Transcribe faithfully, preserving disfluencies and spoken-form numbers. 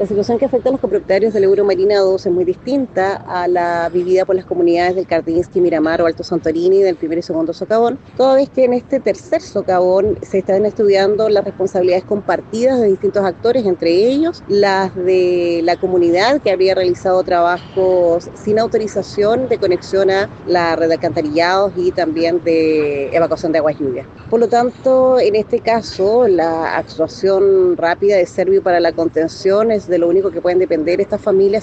La situación que afecta a los copropietarios del Euro Marina dos es muy distinta a la vivida por las comunidades del Kardinsky, Miramar o Alto Santorini del primer y segundo socavón, toda vez que en este tercer socavón se están estudiando las responsabilidades compartidas de distintos actores, entre ellos las de la comunidad que habría realizado trabajos sin autorización de conexión a la red de alcantarillados y también de evacuación de aguas lluvias. Por lo tanto, en este caso, la actuación rápida de Servio para la contención es de lo único que pueden depender estas familias.